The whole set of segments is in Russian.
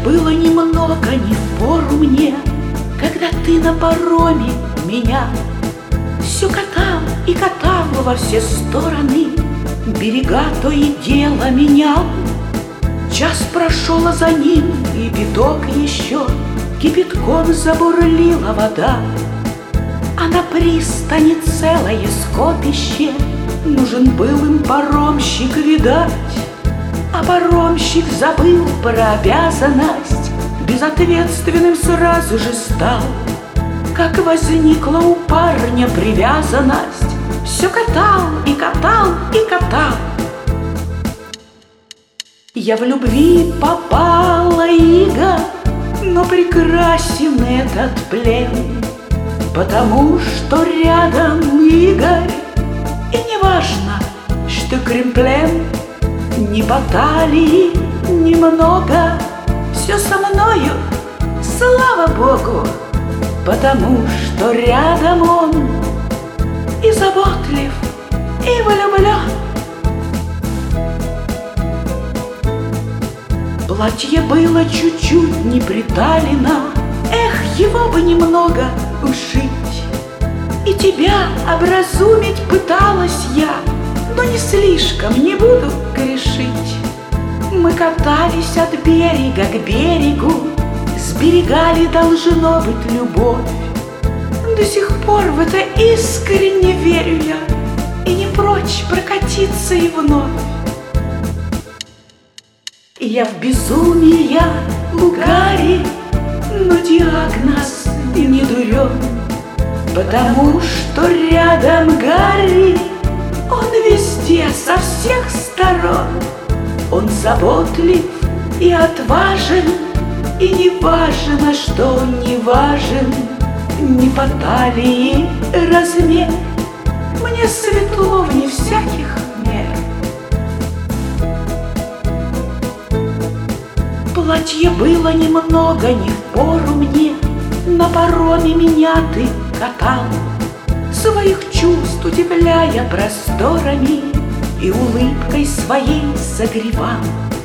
было немного не впору мне, когда ты на пароме меня все катал и катал во все стороны, берега то и дело менял. Час прошел, а за ним и биток еще кипятком забурлила вода. А на пристани целое скопище, нужен был им паромщик, видать. А паромщик забыл про обязанность, безответственным сразу же стал. Как возникла у парня привязанность, все катал и катал и катал. Я в любви попала, Ига, но прекрасен этот плен, потому что рядом Игорь. И не важно, что кремплен, ни баталии немного, все со мною, слава Богу, потому что рядом он и заботлив, и влюблен. Платье было чуть-чуть не приталено, эх, его бы немного ушить. И тебя образумить пыталась я, но не слишком, не буду грешить. Мы катались от берега к берегу, сберегали, должно быть, любовь. До сих пор в это искренне верю я и не прочь прокатиться и вновь. И я в безумии, я в угаре, но диагноз не дурен, потому что рядом Гарри, он везде, со всех сторон. Он заботлив и отважен, и не важно, что он не важен, ни по талии размер. Мне светло вне всяких мер. Платье было немного не впору мне, на пароме меня ты катал, своих чувств удивляя просторами и улыбкой своей согревал.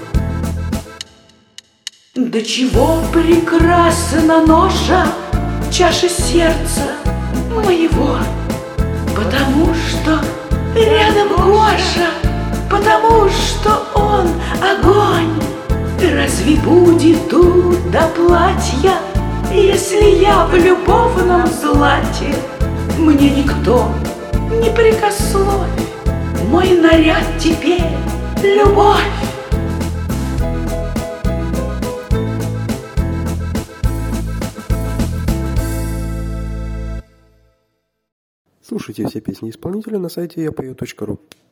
До чего прекрасна ножа, чаша сердца моего, потому что рядом Гоша, потому что он огонь. Разве будет тут до платья, если я в любовном злате? Мне никто не прикословь, мой наряд теперь любовь. Слушайте все песни исполнителя на сайте yapою.ru.